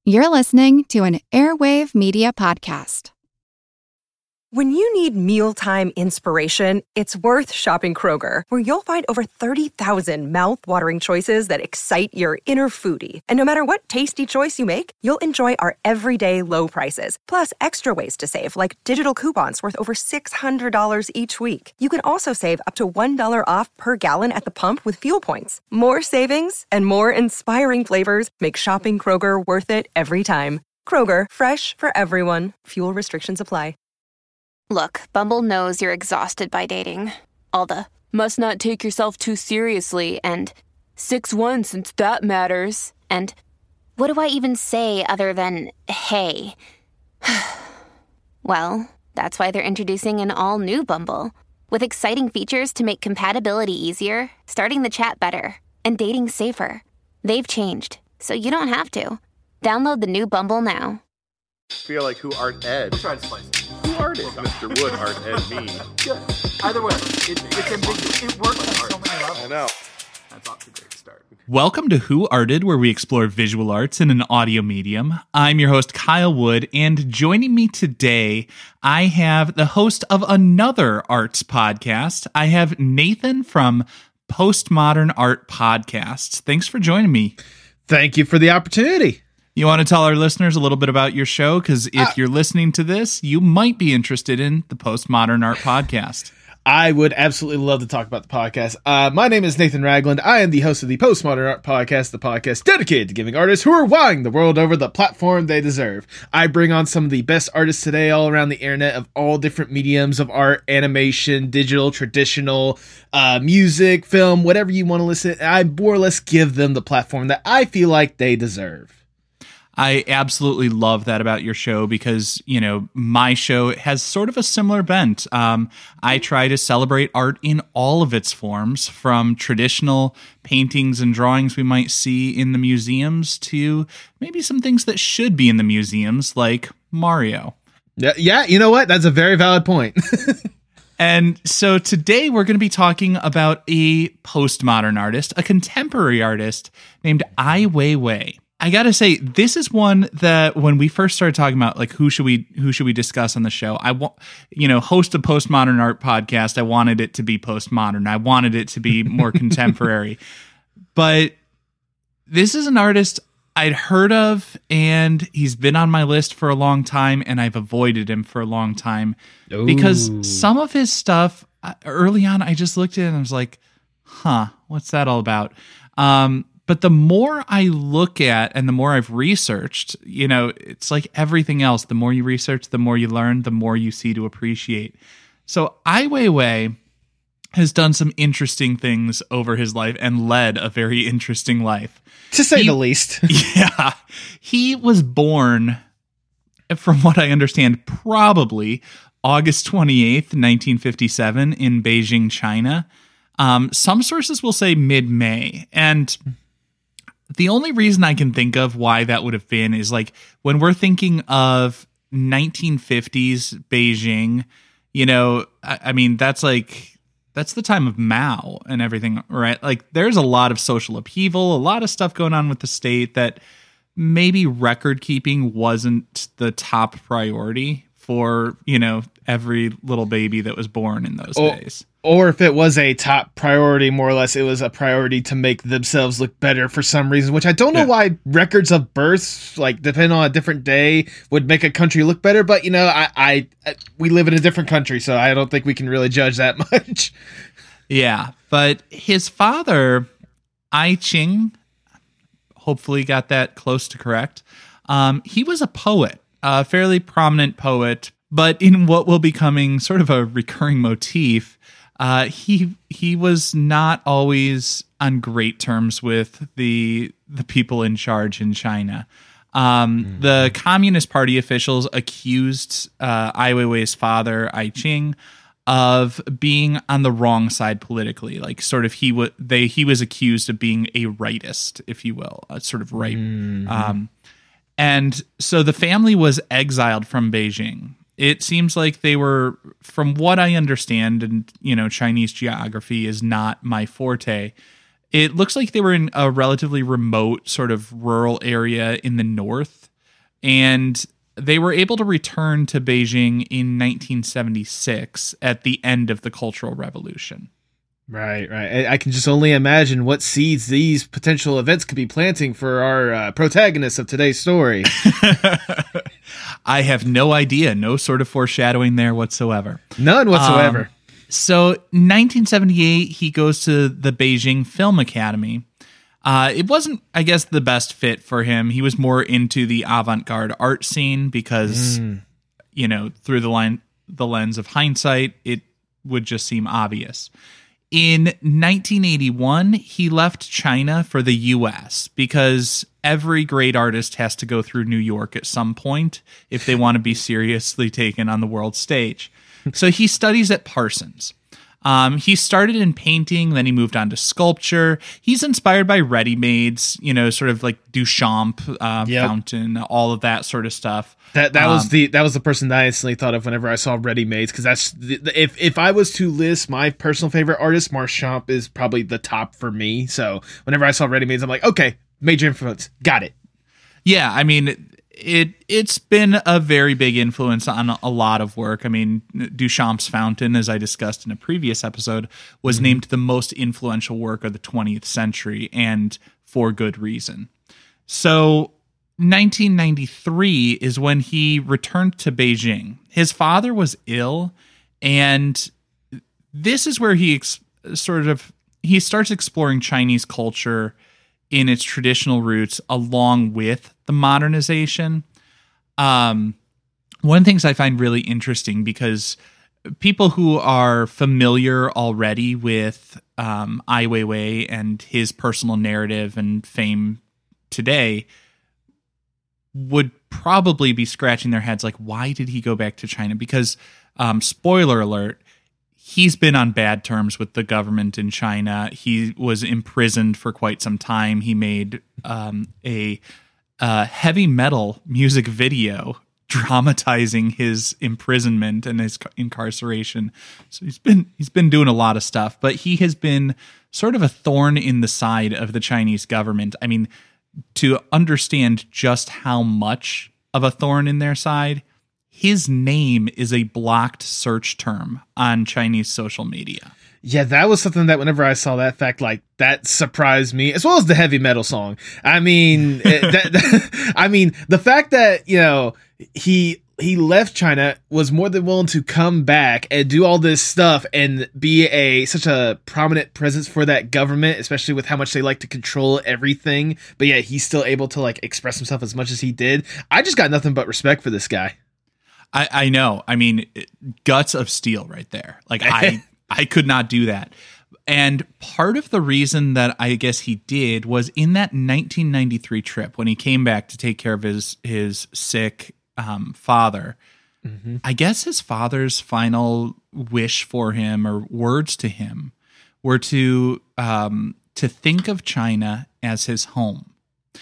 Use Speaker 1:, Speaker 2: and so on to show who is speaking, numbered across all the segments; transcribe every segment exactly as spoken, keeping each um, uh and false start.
Speaker 1: You're listening to an Airwave Media Podcast.
Speaker 2: When you need mealtime inspiration, it's worth shopping Kroger, where you'll find over thirty thousand mouth-watering choices that excite your inner foodie. And no matter what tasty choice you make, you'll enjoy our everyday low prices, plus extra ways to save, like digital coupons worth over six hundred dollars each week. You can also save up to one dollar off per gallon at the pump with fuel points. More savings and more inspiring flavors make shopping Kroger worth it every time. Kroger, fresh for everyone. Fuel restrictions apply.
Speaker 3: Look, Bumble knows you're exhausted by dating. All the, must not take yourself too seriously, and six one since that matters, and what do I even say other than, hey? Well, that's why they're introducing an all-new Bumble, with exciting features to make compatibility easier, starting the chat better, and dating safer. They've changed, so you don't have to. Download the new Bumble now.
Speaker 4: Feel like who art Ed?
Speaker 5: We'll try to spice it.
Speaker 4: Who art is Mister Wood art Ed me?
Speaker 5: Yeah. Either way, it, it's ambiguous. It works on so many levels.
Speaker 4: I know.
Speaker 5: That's off to a great start.
Speaker 6: Welcome to Who Arted, where we explore visual arts in an audio medium. I'm your host, Kyle Wood, and joining me today, I have the host of another arts podcast. I have Nathan from Postmodern Art Podcast. Thanks for joining me.
Speaker 7: Thank you for the opportunity.
Speaker 6: You want to tell our listeners a little bit about your show? Because if uh, you're listening to this, you might be interested in the Postmodern Art Podcast.
Speaker 7: I would absolutely love to talk about the podcast. Uh, my name is Nathan Ragland. I am the host of the Postmodern Art Podcast, the podcast dedicated to giving artists who are wowing the world over the platform they deserve. I bring on some of the best artists today all around the internet of all different mediums of art, animation, digital, traditional, uh, music, film, whatever you want to listen. I more or less give them the platform that I feel like they deserve.
Speaker 6: I absolutely love that about your show because, you know, my show has sort of a similar bent. Um, I try to celebrate art in all of its forms, from traditional paintings and drawings we might see in the museums to maybe some things that should be in the museums, like Mario.
Speaker 7: Yeah, yeah, you know what? That's a very valid point.
Speaker 6: And so today we're going to be talking about a postmodern artist, a contemporary artist named Ai Weiwei. I gotta say, this is one that when we first started talking about like who should we who should we discuss on the show, I want you know host a postmodern art podcast. I wanted it to be postmodern. I wanted it to be more contemporary. But this is an artist I'd heard of, and he's been on my list for a long time, and I've avoided him for a long time Ooh. because some of his stuff early on, I just looked at it and I was like, "Huh, what's that all about?" Um, But the more I look at and the more I've researched, you know, it's like everything else. The more you research, the more you learn, the more you see to appreciate. So Ai Weiwei has done some interesting things over his life and led a very interesting life.
Speaker 7: To say
Speaker 6: he,
Speaker 7: the least.
Speaker 6: Yeah. He was born, from what I understand, probably August twenty-eighth, nineteen fifty-seven in Beijing, China. Um, some sources will say mid-May. And the only reason I can think of why that would have been is like when we're thinking of nineteen fifties Beijing, you know, I, I mean, that's like, that's the time of Mao and everything, right? Like there's a lot of social upheaval, a lot of stuff going on with the state that maybe record keeping wasn't the top priority for, you know, every little baby that was born in those
Speaker 7: or,
Speaker 6: days.
Speaker 7: Or if it was a top priority, more or less, it was a priority to make themselves look better for some reason, which I don't know yeah. why records of births, like depending on a different day, would make a country look better. But, you know, I, I, I we live in a different country, so I don't think we can really judge that much.
Speaker 6: Yeah, but his father, Ai Qing, hopefully got that close to correct. Um, he was a poet, a fairly prominent poet, but in what will be becoming sort of a recurring motif, uh, he he was not always on great terms with the the people in charge in China. Um, mm-hmm. The Communist Party officials accused uh, Ai Weiwei's father, Ai Qing, of being on the wrong side politically. Like, sort of, he was they he was accused of being a rightist, if you will, a sort of right. Mm-hmm. Um, and so the family was exiled from Beijing. It seems like they were, from what I understand, and, you know, Chinese geography is not my forte. It looks like they were in a relatively remote sort of rural area in the north. and they were able to return to Beijing in nineteen seventy-six at the end of the Cultural Revolution.
Speaker 7: Right, right. I, I can just only imagine what seeds these potential events could be planting for our uh, protagonists of today's story.
Speaker 6: I have no idea. No sort of foreshadowing there whatsoever.
Speaker 7: None whatsoever.
Speaker 6: Um, so nineteen seventy-eight, he goes to the Beijing Film Academy. Uh, it wasn't, I guess, the best fit for him. He was more into the avant-garde art scene because, mm. you know, through the line, the lens of hindsight, it would just seem obvious. In nineteen eighty-one, he left China for the U S because every great artist has to go through New York at some point if they want to be seriously taken on the world stage. So he studies at Parsons. Um, he started in painting, then he moved on to sculpture. He's inspired by ready-mades, you know, sort of like Duchamp, uh,
Speaker 7: yep.
Speaker 6: Fountain, all of that sort of stuff.
Speaker 7: That that
Speaker 6: um,
Speaker 7: was the that was the person that I instantly thought of whenever I saw ready-mades, because that's the, the, if if I was to list my personal favorite artist, Marchamp is probably the top for me. So whenever I saw ready-mades, I'm like, okay, major influence, got it.
Speaker 6: Yeah, I mean. It it's been a very big influence on a lot of work. I mean, Duchamp's Fountain, as I discussed in a previous episode, was mm-hmm. named the most influential work of the twentieth century, and for good reason. So, nineteen ninety-three is when he returned to Beijing. His father was ill, and this is where he ex- sort of he starts exploring Chinese culture in its traditional roots, along with the modernization. Um, one of the things I find really interesting, because people who are familiar already with um, Ai Weiwei and his personal narrative and fame today would probably be scratching their heads like, why did he go back to China? Because, um, spoiler alert, he's been on bad terms with the government in China. He was imprisoned for quite some time. He made um, a, a heavy metal music video dramatizing his imprisonment and his incarceration. So he's been he's been doing a lot of stuff, but he has been sort of a thorn in the side of the Chinese government. I mean, to understand just how much of a thorn in their side, his name is a blocked search term on Chinese social media.
Speaker 7: Yeah, that was something that whenever I saw that fact, like, that surprised me, as well as the heavy metal song. I mean, it, that, that, I mean, the fact that, you know, he he left China, was more than willing to come back and do all this stuff and be a such a prominent presence for that government, especially with how much they like to control everything. But yeah, he's still able to like express himself as much as he did. I just got nothing but respect for this guy.
Speaker 6: I, I know. I mean, guts of steel right there. Like I, I could not do that. And part of the reason that I guess he did was in that nineteen ninety-three trip when he came back to take care of his, his sick um, father. Mm-hmm. I guess his father's final wish for him or words to him were to, um, to think of China as his home.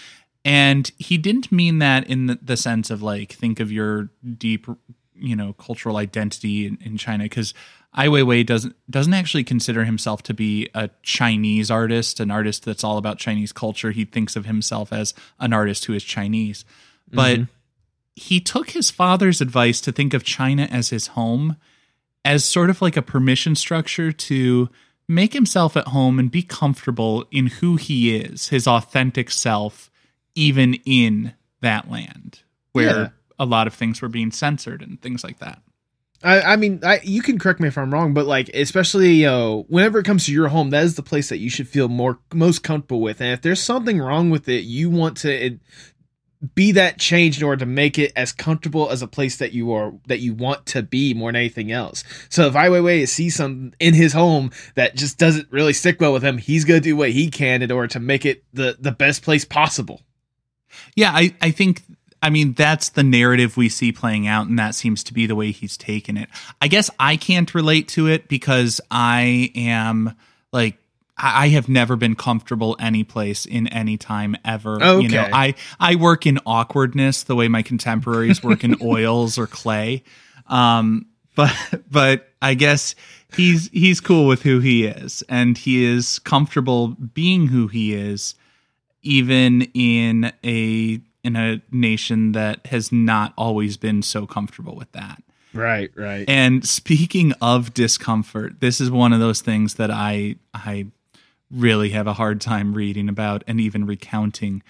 Speaker 6: And he didn't mean that in the, the sense of like, think of your deep, you know, cultural identity in, in China. Because Ai Weiwei doesn't doesn't actually consider himself to be a Chinese artist, an artist that's all about Chinese culture. He thinks of himself as an artist who is Chinese. But mm-hmm. he took his father's advice to think of China as his home as sort of like a permission structure to make himself at home and be comfortable in who he is, his authentic self, even in that land where yeah. a lot of things were being censored and things like that.
Speaker 7: I, I mean, I, you can correct me if I'm wrong, but like, especially, you know, whenever it comes to your home, that is the place that you should feel more, most comfortable with. And if there's something wrong with it, you want to it, be that change in order to make it as comfortable as a place that you are, that you want to be more than anything else. So if Ai Weiwei sees something in his home that just doesn't really stick well with him, he's going to do what he can in order to make it the, the best place possible.
Speaker 6: Yeah, I, I think, I mean, that's the narrative we see playing out, and that seems to be the way he's taken it. I guess I can't relate to it because I am, like, I have never been comfortable any place in any time ever.
Speaker 7: Okay.
Speaker 6: You know, I, I work in awkwardness the way my contemporaries work in oils or clay. Um, but but I guess he's he's cool with who he is, and he is comfortable being who he is, even in a in a nation that has not always been so comfortable with that.
Speaker 7: Right, right.
Speaker 6: And speaking of discomfort, this is one of those things that I I really have a hard time reading about and even recounting.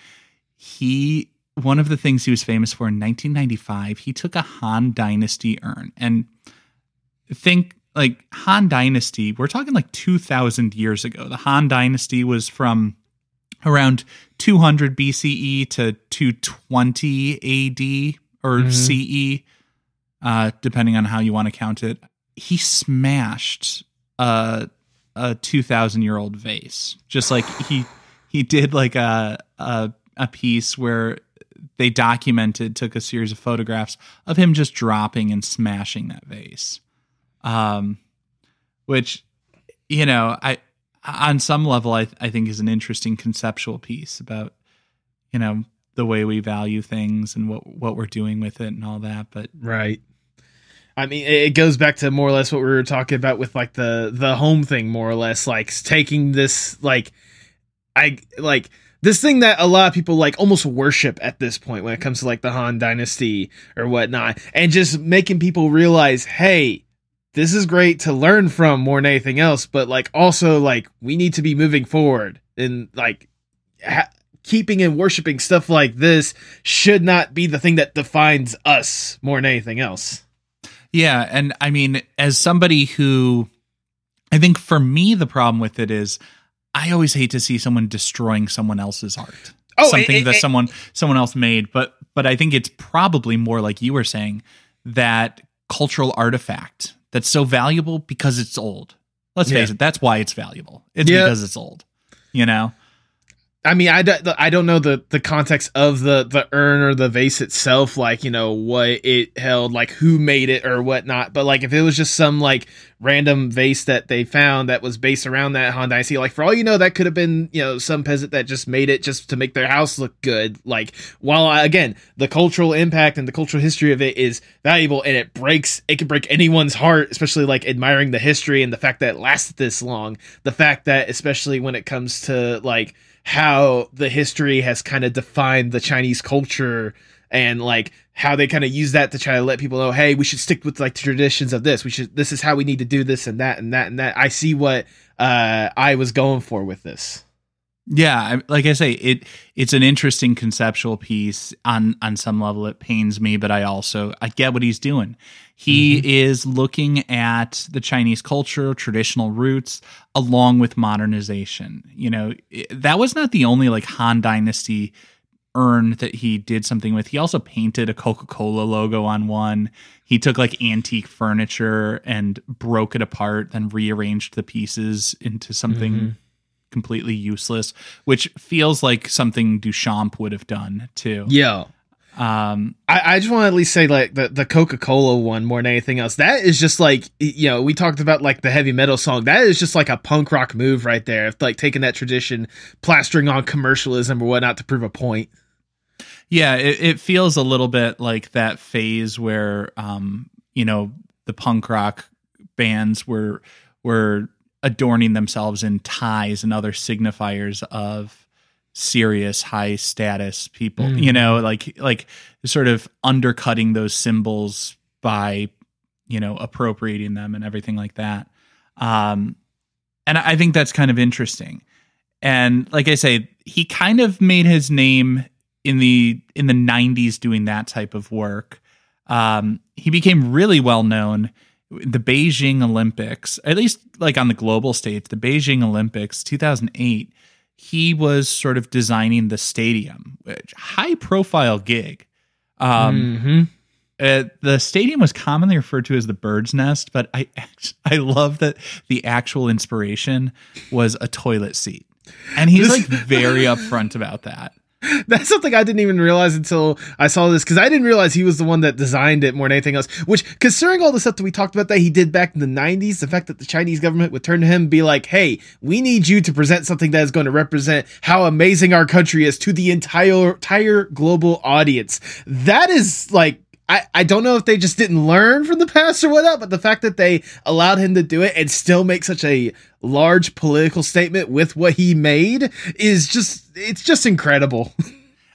Speaker 6: He one of the things he was famous for in nineteen ninety-five, he took a Han Dynasty urn. And think like Han Dynasty, we're talking like two thousand years ago. The Han Dynasty was from around two hundred B C E to two twenty A D or mm-hmm. C E. Uh, depending on how you want to count it. He smashed a a two thousand year old vase. Just like he he did like a, a a piece where they documented, took a series of photographs of him just dropping and smashing that vase. Um, which, you know, I on some level I I think is an interesting conceptual piece about, you know, the way we value things and what what we're doing with it and all that. But
Speaker 7: right. I mean, it goes back to more or less what we were talking about with like the, the home thing, more or less, like taking this, like, I like this thing that a lot of people like almost worship at this point when it comes to like the Han Dynasty or whatnot, and just making people realize, hey, this is great to learn from more than anything else, but like also like we need to be moving forward and like ha- keeping and worshiping stuff like this should not be the thing that defines us more than anything else.
Speaker 6: Yeah, and I mean, as somebody who, I think for me, the problem with it is I always hate to see someone destroying someone else's art. Oh, something it, it, that someone someone else made, but but I think it's probably more like you were saying, that cultural artifact that's so valuable because it's old. Let's yeah. face it, that's why it's valuable. It's yeah. because it's old, you know?
Speaker 7: I mean, I, don't, I don't know the, the context of the, the urn or the vase itself, like, you know, what it held, like who made it or whatnot. But like, if it was just some like random vase that they found that was based around that Han Dynasty, like for all you know, that could have been, you know, some peasant that just made it just to make their house look good. Like, while I, again, the cultural impact and the cultural history of it is valuable, and it breaks, it can break anyone's heart, especially like admiring the history and the fact that it lasted this long. The fact that, especially when it comes to like, how the history has kind of defined the Chinese culture and like how they kind of use that to try to let people know, hey, we should stick with like the traditions of this. We should, this is how we need to do this and that and that and that. I see what uh, I was going for with this.
Speaker 6: Yeah, like I say, it it's an interesting conceptual piece. On on some level, it pains me, but I also I get what he's doing. He mm-hmm. is looking at the Chinese culture, traditional roots, along with modernization. You know, that was not the only like Han Dynasty urn that he did something with. He also painted a Coca-Cola logo on one. He took like antique furniture and broke it apart, then rearranged the pieces into something mm-hmm. completely useless, which feels like something Duchamp would have done too.
Speaker 7: Yeah.
Speaker 6: Um,
Speaker 7: I, I just want to at least say like the, the Coca-Cola one more than anything else. That is just like, you know, we talked about like the heavy metal song. That is just like a punk rock move right there. If like taking that tradition, plastering on commercialism or whatnot to prove a point.
Speaker 6: Yeah. It, it feels a little bit like that phase where, um, you know, the punk rock bands were, were, adorning themselves in ties and other signifiers of serious high status people, mm. you know, like, like sort of undercutting those symbols by, you know, appropriating them and everything like that. Um, and I think that's kind of interesting. And like I say, he kind of made his name in the, in the nineties doing that type of work. Um, he became really well known. The Beijing Olympics, at least like on the global stage, the Beijing Olympics, two thousand eight, he was sort of designing the stadium, which high profile gig. Um, mm-hmm. uh, the stadium was commonly referred to as the Bird's Nest, but I, I love that the actual inspiration was a toilet seat. And he's like very upfront about that.
Speaker 7: That's something I didn't even realize until I saw this, because I didn't realize he was the one that designed it more than anything else, which, considering all the stuff that we talked about that he did back in the nineties, the fact that the Chinese government would turn to him and be like, hey, we need you to present something that is going to represent how amazing our country is to the entire entire global audience. That is like, I, I don't know if they just didn't learn from the past or whatnot, but the fact that they allowed him to do it and still make such a large political statement with what he made is just, it's just incredible.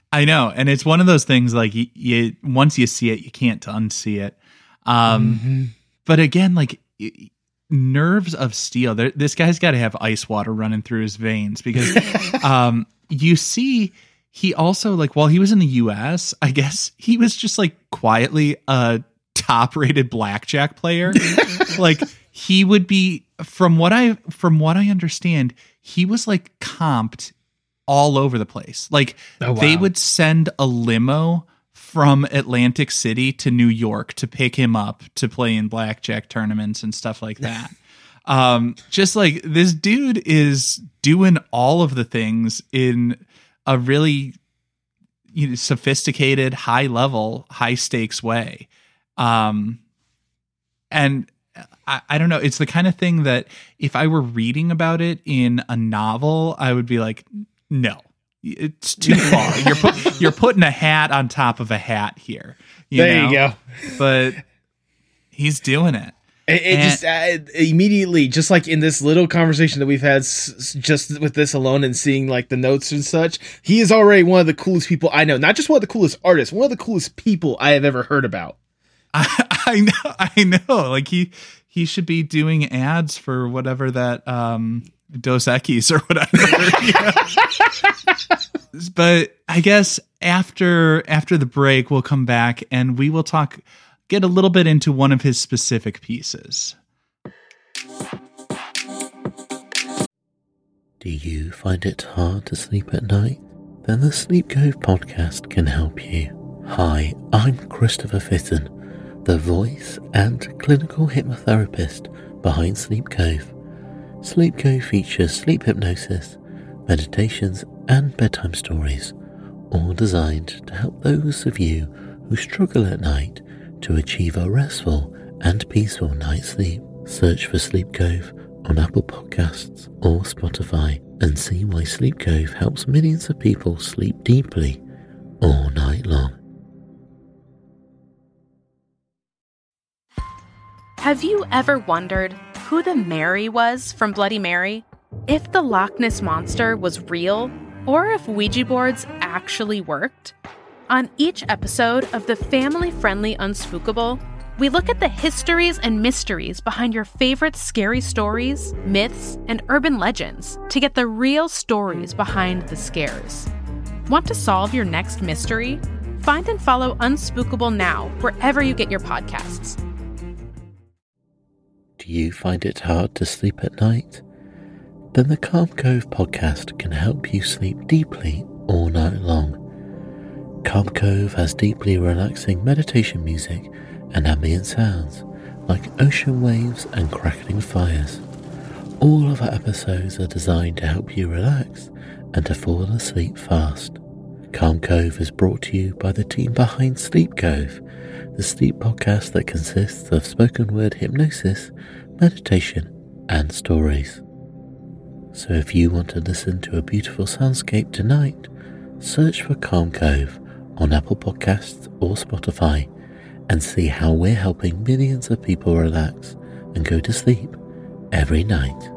Speaker 6: I know. And it's one of those things like you, you once you see it, you can't unsee it. Um, mm-hmm. But again, like nerves of steel, there, this guy's got to have ice water running through his veins because um, you see he also like while he was in the U S, I guess he was just like quietly a top rated blackjack player. Like he would be from what I from what I understand, he was like comped all over the place. Like oh, wow. They would send a limo from Atlantic City to New York to pick him up to play in blackjack tournaments and stuff like that. um, just like this dude is doing all of the things in a really you know, sophisticated, high level, high stakes way. Um, and I, I don't know. It's the kind of thing that if I were reading about it in a novel, I would be like, no, it's too far. You're put, you're putting a hat on top of a hat here. You
Speaker 7: there
Speaker 6: know?
Speaker 7: you go.
Speaker 6: But he's doing it.
Speaker 7: It, it just uh, immediately, just like in this little conversation that we've had, s- just with this alone and seeing like the notes and such, he is already one of the coolest people I know. Not just one of the coolest artists, one of the coolest people I have ever heard about.
Speaker 6: I, I know, I know. Like he he should be doing ads for whatever that. Um, Dos Equis or whatever. You know? But I guess after after the break, we'll come back and we will talk, get a little bit into one of his specific pieces.
Speaker 8: Do you find it hard to sleep at night? Then the Sleep Cove podcast can help you. Hi, I'm Christopher Fitton, the voice and clinical hypnotherapist behind Sleep Cove. Sleep Cove features sleep hypnosis, meditations, and bedtime stories, all designed to help those of you who struggle at night to achieve a restful and peaceful night's sleep. Search for Sleep Cove on Apple Podcasts or Spotify and see why Sleep Cove helps millions of people sleep deeply all night long.
Speaker 9: Have you ever wondered who the Mary was from Bloody Mary? If the Loch Ness Monster was real, or if Ouija boards actually worked? On each episode of the family-friendly Unspookable, we look at the histories and mysteries behind your favorite scary stories, myths, and urban legends to get the real stories behind the scares. Want to solve your next mystery? Find and follow Unspookable now wherever you get your podcasts.
Speaker 8: Do you find it hard to sleep at night? Then the Calm Cove podcast can help you sleep deeply all night long. Calm Cove has deeply relaxing meditation music and ambient sounds like ocean waves and crackling fires. All of our episodes are designed to help you relax and to fall asleep fast. Calm Cove is brought to you by the team behind Sleep Cove, the sleep podcast that consists of spoken word hypnosis, meditation, and stories. So if you want to listen to a beautiful soundscape tonight, search for Calm Cove on Apple Podcasts or Spotify and see how we're helping millions of people relax and go to sleep every night.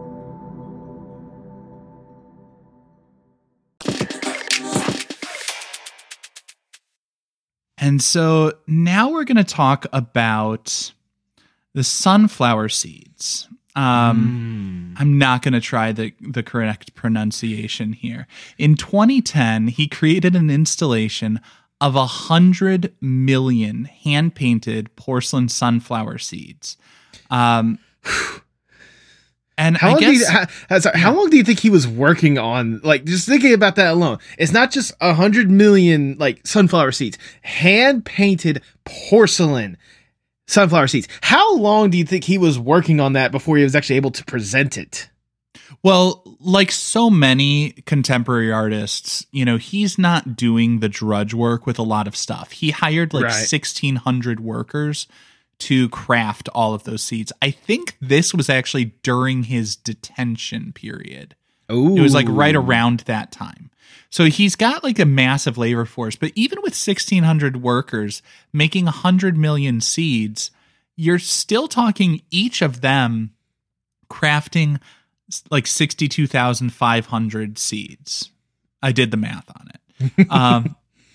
Speaker 6: And so now we're going to talk about the sunflower seeds. Um, mm. I'm not going to try the, the correct pronunciation here. In twenty ten, he created an installation of a hundred million hand-painted porcelain sunflower seeds. Um, and
Speaker 7: how
Speaker 6: I
Speaker 7: long
Speaker 6: guess,
Speaker 7: do you, how, sorry, how long do you think he was working on? Like, just thinking about that alone, it's not just a hundred million like sunflower seeds, hand-painted porcelain sunflower seeds. How long do you think he was working on that before he was actually able to present it?
Speaker 6: Well, like so many contemporary artists, you know, he's not doing the drudge work with a lot of stuff. He hired like right. sixteen hundred workers to craft all of those seeds. I think this was actually during his detention period.
Speaker 7: Ooh.
Speaker 6: It was like right around that time. So he's got like a massive labor force, but even with sixteen hundred workers making one hundred million seeds, you're still talking each of them crafting like sixty-two thousand five hundred seeds. I did the math on it. Um,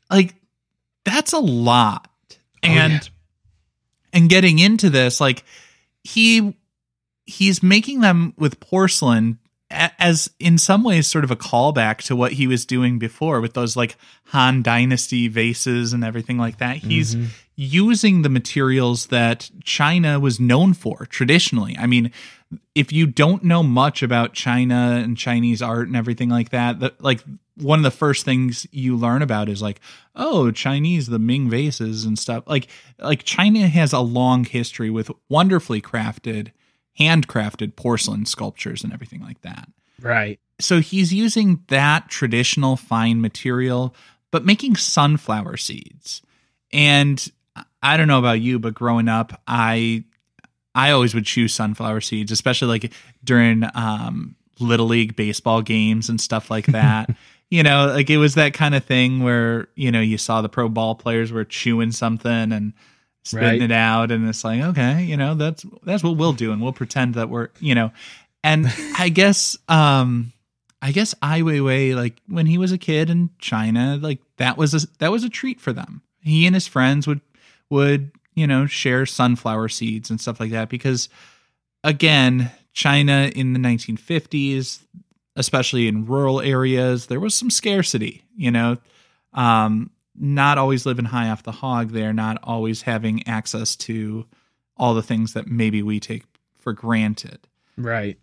Speaker 6: like that's a lot. And
Speaker 7: oh, yeah.
Speaker 6: and getting into this, like he he's making them with porcelain as in some ways sort of a callback to what he was doing before with those like Han Dynasty vases and everything like that. He's mm-hmm. using the materials that China was known for traditionally. I mean, if you don't know much about China and Chinese art and everything like that, that like one of the first things you learn about is like, oh, Chinese, the Ming vases and stuff. Like, like China has a long history with wonderfully crafted handcrafted porcelain sculptures and everything like that.
Speaker 7: Right.
Speaker 6: So he's using that traditional fine material, but making sunflower seeds. And I don't know about you, but growing up, I I always would choose sunflower seeds, especially like during um, Little League baseball games and stuff like that. You know, like it was that kind of thing where, you know, you saw the pro ball players were chewing something and spitting
Speaker 7: right.
Speaker 6: it out, and it's like, okay, you know, that's that's what we'll do, and we'll pretend that we're, you know, and I guess, um, I guess Ai Weiwei, like when he was a kid in China, like that was a that was a treat for them. He and his friends would would you know share sunflower seeds and stuff like that because, again, China in the nineteen fifties, especially in rural areas, there was some scarcity. You know. Um, not always living high off the hog there, not always having access to all the things that maybe we take for granted.
Speaker 7: Right.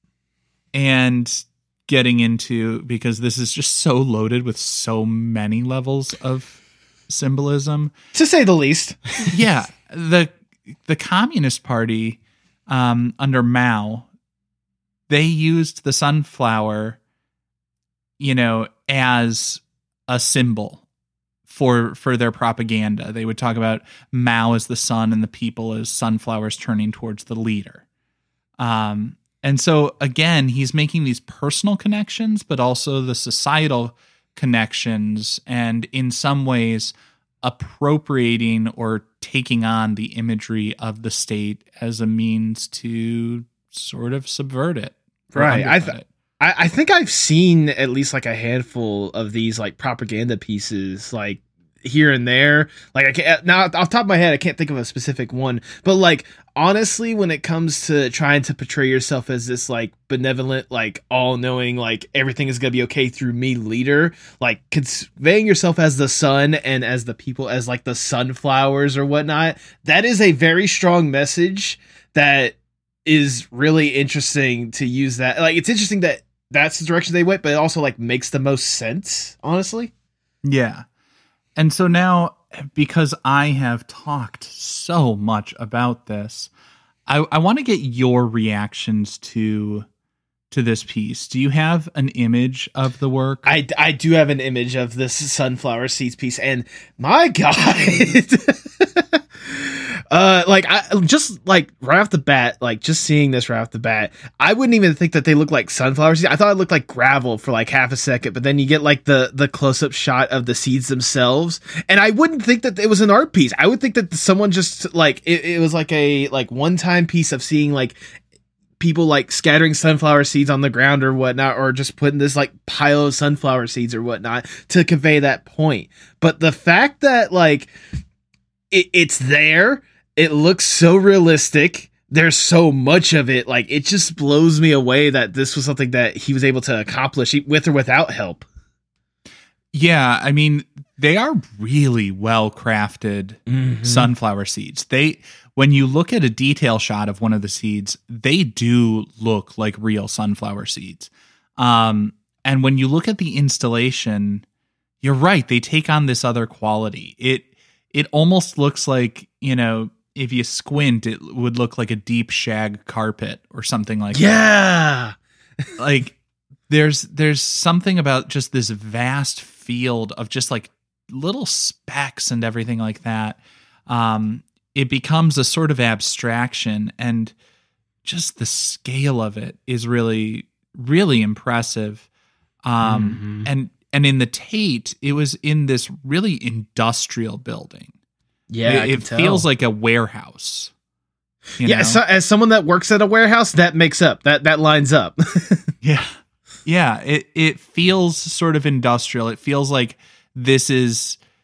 Speaker 6: And getting into, because this is just so loaded with so many levels of symbolism.
Speaker 7: To say the least.
Speaker 6: Yeah. The, the Communist Party um, under Mao, they used the sunflower, you know, as a symbol for for their propaganda. They would talk about Mao as the sun and the people as sunflowers turning towards the leader. Um, and so, again, he's making these personal connections, but also the societal connections, and in some ways appropriating or taking on the imagery of the state as a means to sort of subvert it.
Speaker 7: Right. I th- I, I think I've seen at least like a handful of these like propaganda pieces, like here and there. Like I can't now off the top of my head, I can't think of a specific one, but like honestly, when it comes to trying to portray yourself as this like benevolent, like all knowing, like everything is going to be okay through me leader, like conveying yourself as the sun and as the people as like the sunflowers or whatnot, that is a very strong message that is really interesting to use that. Like it's interesting that that's the direction they went, but it also like makes the most sense, honestly.
Speaker 6: Yeah. And so now, because I have talked so much about this, I, I want to get your reactions to to this piece. Do you have an image of the work?
Speaker 7: I, I do have an image of this sunflower seeds piece, and my God, uh, like I just like right off the bat, like just seeing this right off the bat, I wouldn't even think that they look like sunflower seeds. I thought it looked like gravel for like half a second, but then you get like the the close up shot of the seeds themselves, and I wouldn't think that it was an art piece. I would think that someone just like it, it was like a like one time piece of seeing like people like scattering sunflower seeds on the ground or whatnot, or just putting this like pile of sunflower seeds or whatnot to convey that point. But the fact that like it, it's there, it looks so realistic. There's so much of it. Like it just blows me away that this was something that he was able to accomplish with or without help.
Speaker 6: Yeah, I mean, they are really well crafted mm-hmm. sunflower seeds. They, when you look at a detail shot of one of the seeds, they do look like real sunflower seeds. Um, and when you look at the installation, you're right. They take on this other quality. It, it almost looks like, you know, if you squint, it would look like a deep shag carpet or something like
Speaker 7: yeah.
Speaker 6: that. Yeah. Like there's, there's something about just this vast field of just like little specks and everything like that. Um, it becomes a sort of abstraction, and just the scale of it is really, really impressive. Um, mm-hmm. and, and in the Tate, it was in this really industrial building.
Speaker 7: Yeah.
Speaker 6: It, it feels like a warehouse.
Speaker 7: Yeah. So, as someone that works at a warehouse, that makes up that, that lines up.
Speaker 6: Yeah. Yeah. It, it feels sort of industrial. It feels like this is,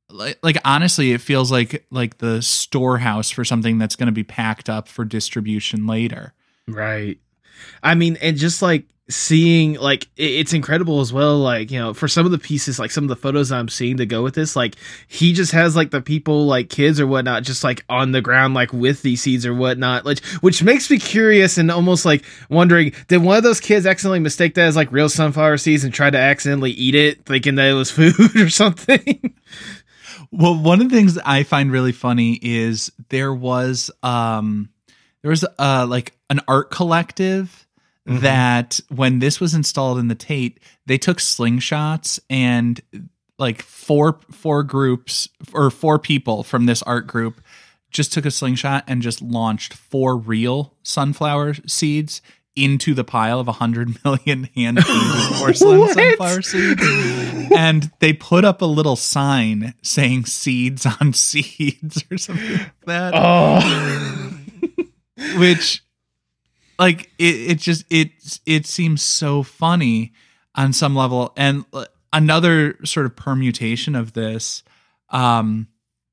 Speaker 6: like, like honestly, it feels like like the storehouse for something that's going to be packed up for distribution later.
Speaker 7: Right. I mean, and just like seeing, like, it's incredible as well. Like, you know, for some of the pieces, like some of the photos I'm seeing to go with this, like he just has like the people, like kids or whatnot, just like on the ground, like with these seeds or whatnot, like, which makes me curious and almost like wondering, did one of those kids accidentally mistake that as like real sunflower seeds and try to accidentally eat it, thinking that it was food or something?
Speaker 6: Well, one of the things I find really funny is there was, um, there was uh, like an art collective mm-hmm. that when this was installed in the Tate, they took slingshots and like four four groups or four people from this art group just took a slingshot and just launched four real sunflower seeds into the pile of one hundred million hand-painted porcelain sunflower seeds. And they put up a little sign saying seeds on seeds or something like that.
Speaker 7: Oh.
Speaker 6: Which, like, it, it just, it, it seems so funny on some level. And another sort of permutation of this, um,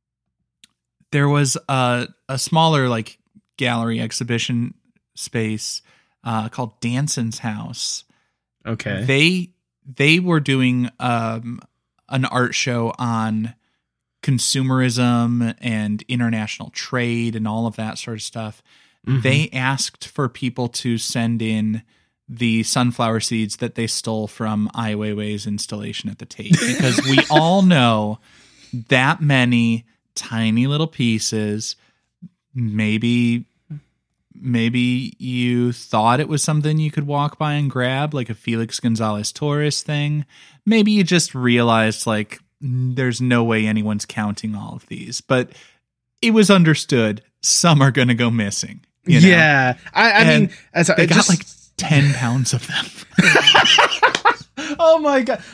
Speaker 6: there was a, a smaller, like, gallery exhibition space uh, called Danson's House.
Speaker 7: Okay.
Speaker 6: They, they were doing um, an art show on consumerism and international trade and all of that sort of stuff. Mm-hmm. They asked for people to send in the sunflower seeds that they stole from Ai Weiwei's installation at the Tate, because we all know that many tiny little pieces, maybe maybe you thought it was something you could walk by and grab, like a Felix Gonzalez Torres thing. Maybe you just realized, like, there's no way anyone's counting all of these, but it was understood some are going to go missing. You know?
Speaker 7: Yeah. I, I mean, as
Speaker 6: they
Speaker 7: I
Speaker 6: got
Speaker 7: just,
Speaker 6: like ten pounds of them.
Speaker 7: Oh my God.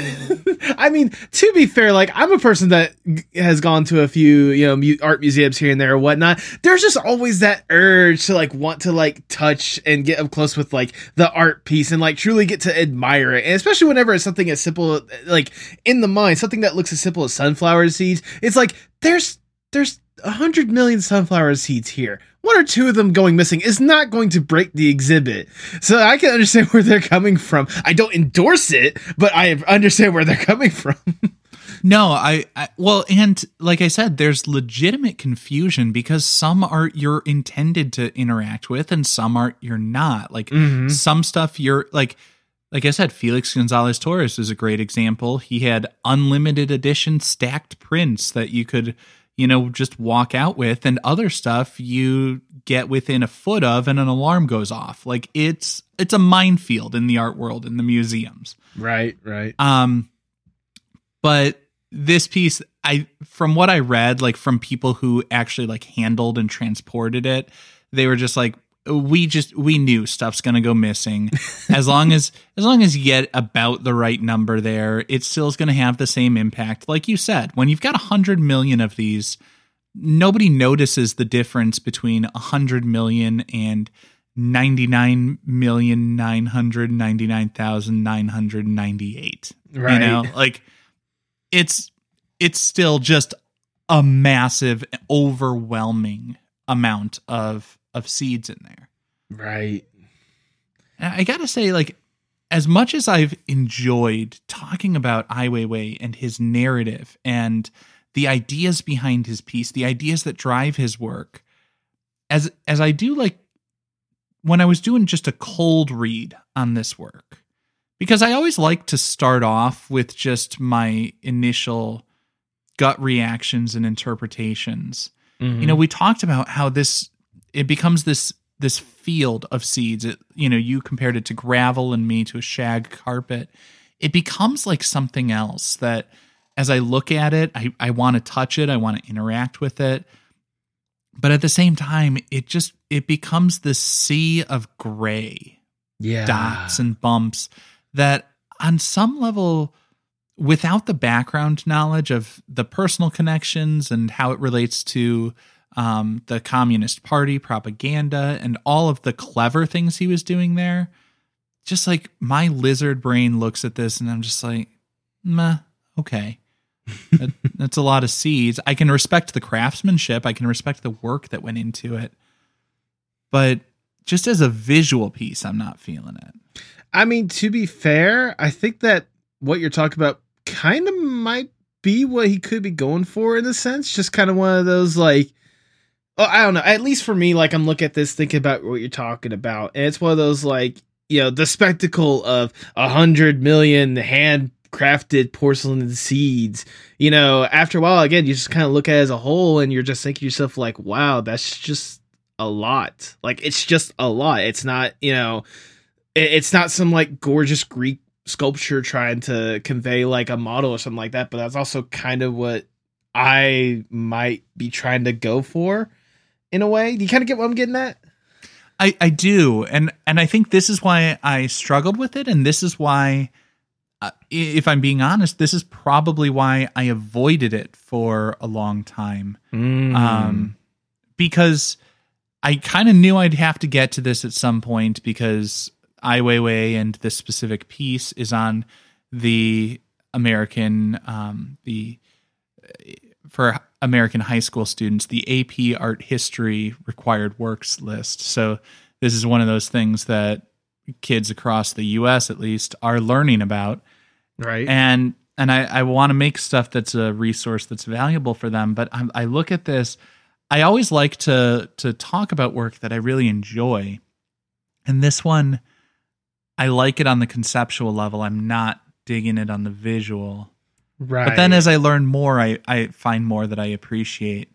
Speaker 7: I mean, to be fair, like, I'm a person that has gone to a few, you know, mu- art museums here and there or whatnot. There's just always that urge to like want to like touch and get up close with like the art piece and like truly get to admire it. And especially whenever it's something as simple, like in the mind, something that looks as simple as sunflower seeds. It's like, there's, there's a hundred million sunflower seeds here. One or two of them going missing is not going to break the exhibit. So I can understand where they're coming from. I don't endorse it, but I understand where they're coming from.
Speaker 6: No, I, I, well, and like I said, there's legitimate confusion because some art you're intended to interact with and some art you're not. Like mm-hmm. some stuff you're like, like I said, Felix Gonzalez Torres is a great example. He had unlimited edition stacked prints that you could, you know, just walk out with, and other stuff you get within a foot of and an alarm goes off. Like it's, it's a minefield in the art world, in the museums.
Speaker 7: Right. Right.
Speaker 6: Um, but this piece, I, from what I read, like from people who actually like handled and transported it, they were just like, we just, we knew stuff's going to go missing. As long as, as long as you get about the right number there, it still is going to have the same impact. Like you said, when you've got a hundred million of these, nobody notices the difference between a hundred million and ninety-nine million, nine hundred ninety-nine thousand, nine hundred ninety-eight.
Speaker 7: Right.
Speaker 6: You know, like it's, it's still just a massive, overwhelming amount of, of seeds in there.
Speaker 7: Right.
Speaker 6: And I gotta say, like, as much as I've enjoyed talking about Ai Weiwei and his narrative and the ideas behind his piece, the ideas that drive his work, as as I do, like, when I was doing just a cold read on this work, because I always like to start off with just my initial gut reactions and interpretations. Mm-hmm. You know, we talked about how this, it becomes this this field of seeds. It, you know, you compared it to gravel and me to a shag carpet. It becomes like something else that as I look at it, I, I want to touch it. I want to interact with it. But at the same time, it just, it becomes this sea of gray
Speaker 7: yeah.
Speaker 6: dots and bumps that on some level, without the background knowledge of the personal connections and how it relates to um, the Communist Party propaganda and all of the clever things he was doing there, just like my lizard brain looks at this and I'm just like, meh, okay. that, that's a lot of seeds. I can respect the craftsmanship. I can respect the work that went into it. But just as a visual piece, I'm not feeling it.
Speaker 7: I mean, to be fair, I think that what you're talking about kind of might be what he could be going for in a sense. Just kind of one of those, like, oh, I don't know. At least for me, like, I'm looking at this, thinking about what you're talking about. And it's one of those, like, you know, the spectacle of a hundred million handcrafted porcelain seeds. You know, after a while, again, you just kind of look at it as a whole and you're just thinking to yourself, like, wow, that's just a lot. Like, it's just a lot. It's not, you know, it, it's not some, like, gorgeous Greek sculpture trying to convey, like, a model or something like that. But that's also kind of what I might be trying to go for in a way. Do you kind of get what I'm getting at?
Speaker 6: I, I do. And, and I think this is why I struggled with it. And this is why, uh, if I'm being honest, this is probably why I avoided it for a long time.
Speaker 7: Mm.
Speaker 6: Um, because I kind of knew I'd have to get to this at some point because Ai Weiwei and this specific piece is on the American, um, the, for American high school students, the A P Art History required works list. So this is one of those things that kids across the U S at least are learning about.
Speaker 7: Right.
Speaker 6: And, and I, I want to make stuff that's a resource that's valuable for them. But I, I look at this, I always like to, to talk about work that I really enjoy. And this one, I like it on the conceptual level. I'm not digging it on the visual.
Speaker 7: Right.
Speaker 6: But then as I learn more, I, I find more that I appreciate.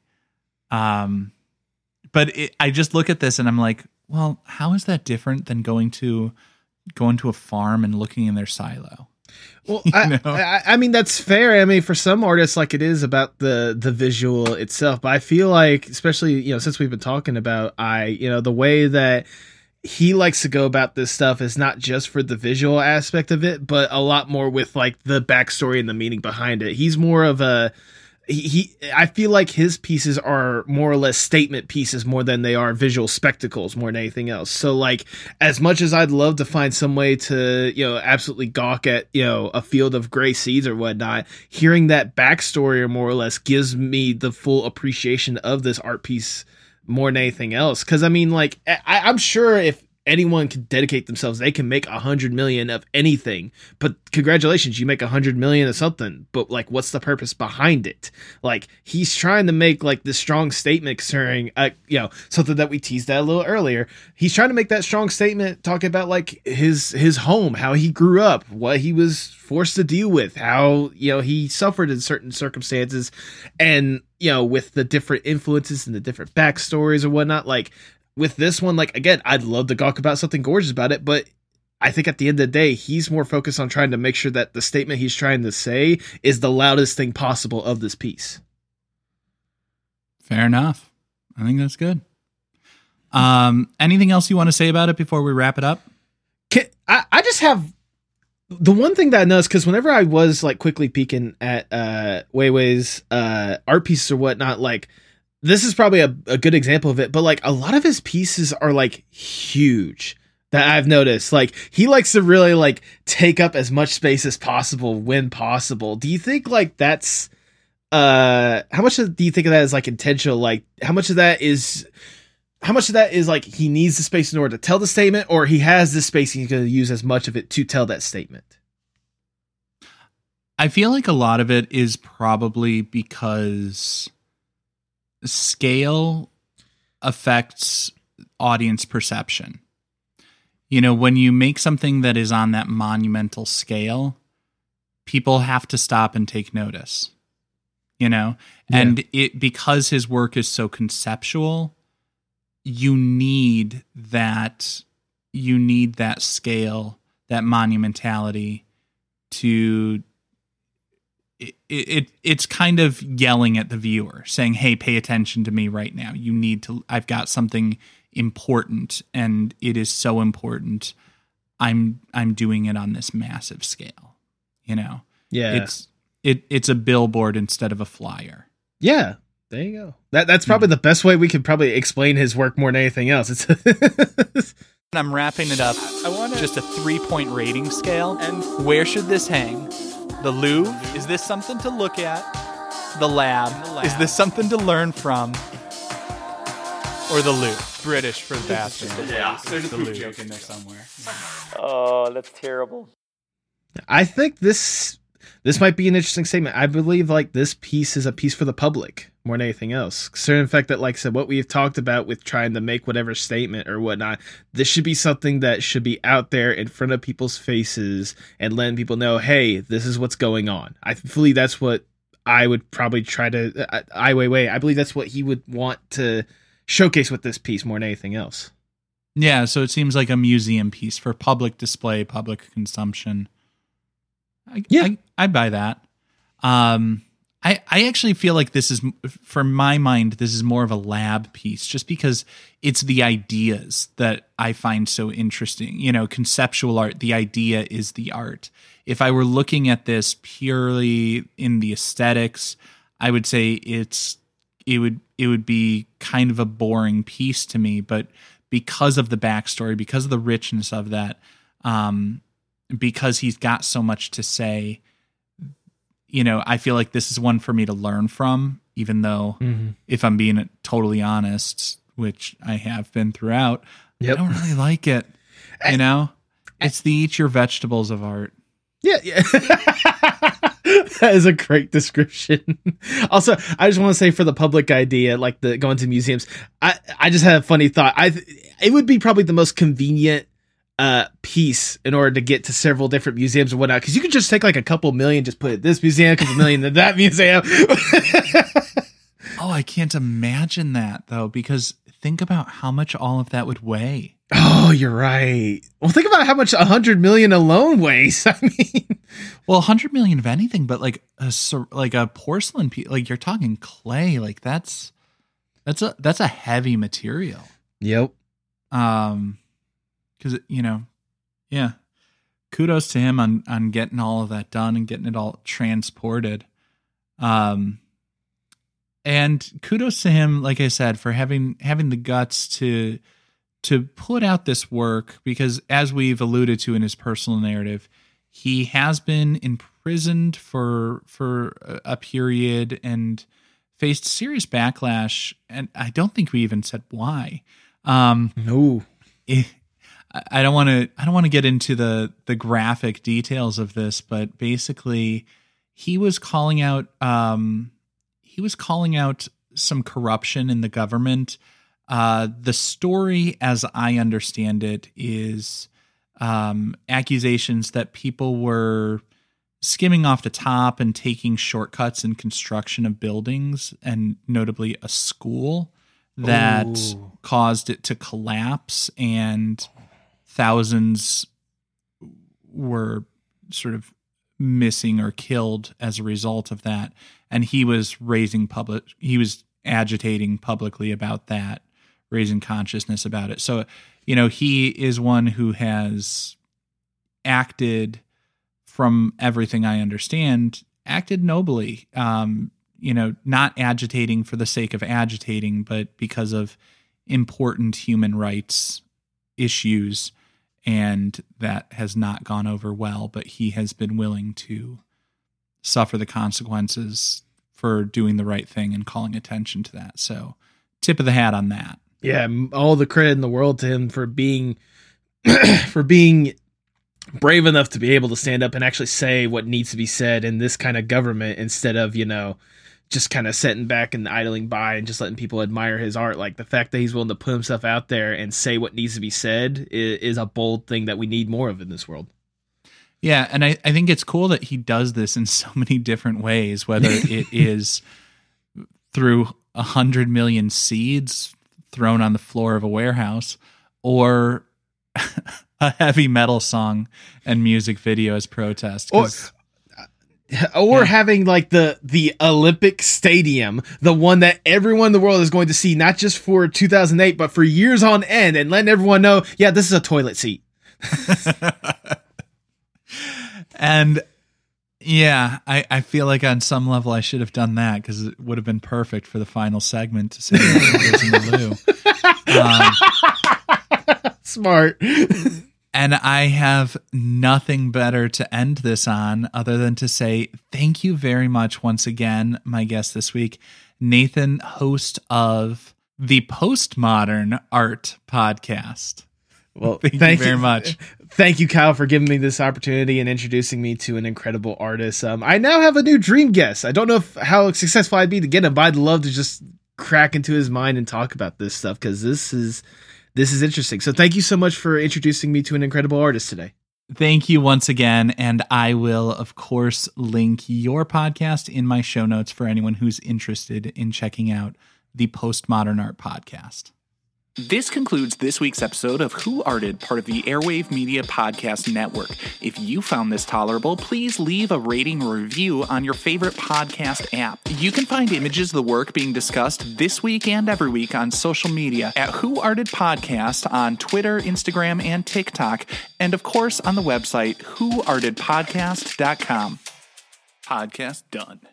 Speaker 6: Um, but it, I just look at this and I'm like, well, how is that different than going to going to a farm and looking in their silo?
Speaker 7: Well, I, I, I mean, that's fair. I mean, for some artists, like, it is about the, the visual itself. But I feel like, especially, you know, since we've been talking about I, you know, the way that he likes to go about this stuff is not just for the visual aspect of it, but a lot more with, like, the backstory and the meaning behind it. He's more of a, he, he I feel like his pieces are more or less statement pieces more than they are visual spectacles more than anything else. So, like, as much as I'd love to find some way to, you know, absolutely gawk at, you know, a field of gray seeds or whatnot, hearing that backstory or more or less gives me the full appreciation of this art piece more than anything else. Because I mean, like, I, I'm sure if anyone can dedicate themselves, they can make a hundred million of anything. But congratulations, you make a hundred million of something. But, like, what's the purpose behind it? Like, he's trying to make, like, this strong statement concerning, uh, you know, something that we teased at a little earlier. He's trying to make that strong statement talking about, like, his his home, how he grew up, what he was forced to deal with, how, you know, he suffered in certain circumstances, and, you know, with the different influences and the different backstories or whatnot. Like, with this one, like, again, I'd love to gawk about something gorgeous about it, but I think at the end of the day, he's more focused on trying to make sure that the statement he's trying to say is the loudest thing possible of this piece.
Speaker 6: Fair enough. I think that's good. Um, anything else you want to say about it before we wrap it up?
Speaker 7: Can, I, I just have the one thing that I noticed, because whenever I was, like, quickly peeking at uh, Weiwei's uh, art pieces or whatnot, like, this is probably a, a good example of it, but, like, a lot of his pieces are, like, huge that I've noticed. Like, he likes to really, like, take up as much space as possible when possible. Do you think, like, that's, uh, how much do you think of that as, like, intentional? Like, how much of that is, how much of that is, like, he needs the space in order to tell the statement, or he has this space and he's going to use as much of it to tell that statement?
Speaker 6: I feel like a lot of it is probably because scale affects audience perception. You know, when you make something that is on that monumental scale, people have to stop and take notice, you know, yeah. And it, because his work is so conceptual, you need that, you need that scale, that monumentality to, It, it it's kind of yelling at the viewer, saying, hey, pay attention to me right now. You need to, I've got something important, and it is so important. I'm I'm doing it on this massive scale. You know?
Speaker 7: Yeah.
Speaker 6: It's it it's a billboard instead of a flyer.
Speaker 7: Yeah. There you go. That that's probably mm. the best way we could probably explain his work more than anything else. It's
Speaker 6: I'm wrapping it up. I want just a three-point rating scale. And where should this hang? The Louvre? Is this something to look at? The lab? The lab. Is this something to learn from? Or the Louvre? British for the bathroom.
Speaker 5: Yeah,
Speaker 6: there's a poop joke in there somewhere.
Speaker 5: Oh, that's terrible.
Speaker 7: I think this this might be an interesting statement. I believe like this piece is a piece for the public more than anything else. Considering the fact that, like I said, what we've talked about with trying to make whatever statement or whatnot, this should be something that should be out there in front of people's faces and letting people know, hey, this is what's going on. I believe that's what I would probably try to. Uh, Ai Weiwei. I believe that's what he would want to showcase with this piece more than anything else.
Speaker 6: Yeah, so it seems like a museum piece for public display, public consumption. I,
Speaker 7: yeah,
Speaker 6: I, I buy that. Um, I, I actually feel like this is, for my mind, this is more of a lab piece, just because it's the ideas that I find so interesting. You know, conceptual art, the idea is the art. If I were looking at this purely in the aesthetics, I would say it's it would it would be kind of a boring piece to me. But because of the backstory, because of the richness of that, um, because he's got so much to say, you know, I feel like this is one for me to learn from, even though mm-hmm. if I'm being totally honest, which I have been throughout, yep. I don't really like it. You know, it's the eat your vegetables of art.
Speaker 7: Yeah, yeah. That is a great description. Also, I just want to say for the public idea, like the going to museums, I, I just had a funny thought. I it would be probably the most convenient uh, piece in order to get to several different museums and whatnot, because you could just take like a couple million, just put it this museum, a couple million in that museum.
Speaker 6: Oh, I can't imagine that though, because think about how much all of that would weigh.
Speaker 7: Oh, you're right. Well, think about how much a hundred million alone weighs. I mean,
Speaker 6: well, a hundred million of anything, but like a like a porcelain piece, like you're talking clay, like that's that's a that's a heavy material.
Speaker 7: Yep.
Speaker 6: Um, because you know, yeah. Kudos to him on on getting all of that done and getting it all transported. Um, and kudos to him, like I said, for having having the guts to. to put out this work, because as we've alluded to in his personal narrative, he has been imprisoned for for a period and faced serious backlash. And I don't think we even said why. Um,
Speaker 7: no,
Speaker 6: it, I don't want to. I don't want to get into the the graphic details of this, but basically, he was calling out. Um, he was calling out some corruption in the government. Uh, the story, as I understand it, is um, accusations that people were skimming off the top and taking shortcuts in construction of buildings, and notably a school that Ooh. caused it to collapse, and thousands were sort of missing or killed as a result of that. And he was raising public, he was agitating publicly about that, raising consciousness about it. So, you know, he is one who has acted, from everything I understand, acted nobly, um, you know, not agitating for the sake of agitating, but because of important human rights issues. And that has not gone over well, but he has been willing to suffer the consequences for doing the right thing and calling attention to that. So tip of the hat on that.
Speaker 7: Yeah, all the credit in the world to him for being for being brave enough to be able to stand up and actually say what needs to be said in this kind of government, instead of, you know, just kind of sitting back and idling by and just letting people admire his art. Like, the fact that he's willing to put himself out there and say what needs to be said is, is a bold thing that we need more of in this world.
Speaker 6: Yeah, and I, I think it's cool that he does this in so many different ways, whether it is through a hundred million seeds thrown on the floor of a warehouse, or a heavy metal song and music video as protest.
Speaker 7: Or, or yeah. having like the, the Olympic Stadium, the one that everyone in the world is going to see, not just for two thousand eight, but for years on end, and letting everyone know, yeah, this is a toilet seat.
Speaker 6: And yeah, I, I feel like on some level I should have done that, because it would have been perfect for the final segment to say in the loo. Um,
Speaker 7: Smart.
Speaker 6: And I have nothing better to end this on other than to say thank you very much once again, my guest this week, Nathan, host of the Postmodern Art Podcast.
Speaker 7: Well,
Speaker 6: thank,
Speaker 7: thank
Speaker 6: you very
Speaker 7: you.
Speaker 6: much.
Speaker 7: Thank you, Kyle, for giving me this opportunity and introducing me to an incredible artist. Um, I now have a new dream guest. I don't know if, how successful I'd be to get him, but I'd love to just crack into his mind and talk about this stuff because this is... This is interesting. So thank you so much for introducing me to an incredible artist today.
Speaker 6: Thank you once again. And I will, of course, link your podcast in my show notes for anyone who's interested in checking out the Postmodern Art Podcast. This concludes this week's episode of Who Arted, part of the Airwave Media Podcast Network. If you found this tolerable, please leave a rating or review on your favorite podcast app. You can find images of the work being discussed this week and every week on social media at Who Arted Podcast on Twitter, Instagram, and TikTok, and of course on the website who arted podcast dot com. Podcast done.